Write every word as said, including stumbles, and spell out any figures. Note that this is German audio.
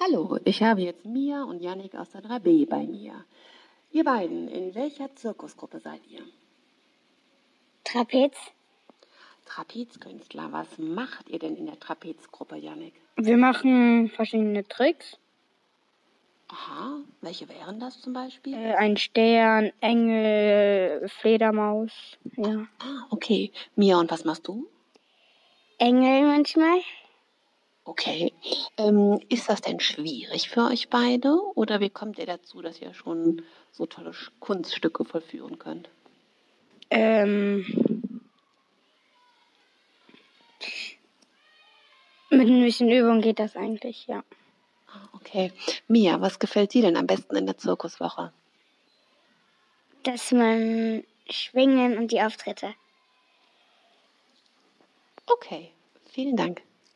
Hallo, ich habe jetzt Mia und Jannik aus der drei b bei mir. Ihr beiden, in welcher Zirkusgruppe seid ihr? Trapez. Trapezkünstler, was macht ihr denn in der Trapezgruppe, Jannik? Wir machen verschiedene Tricks. Aha, welche wären das zum Beispiel? Äh, ein Stern, Engel, Fledermaus. Ja. Ah, okay. Mia, und was machst du? Engel manchmal. Okay. Ähm, ist das denn schwierig für euch beide? Oder wie kommt ihr dazu, dass ihr schon so tolle Sch- Kunststücke vollführen könnt? Ähm, mit ein bisschen Übung geht das eigentlich, ja. Ah, okay. Mia, was gefällt dir denn am besten in der Zirkuswoche? Dass man schwingen und die Auftritte. Okay, vielen Dank.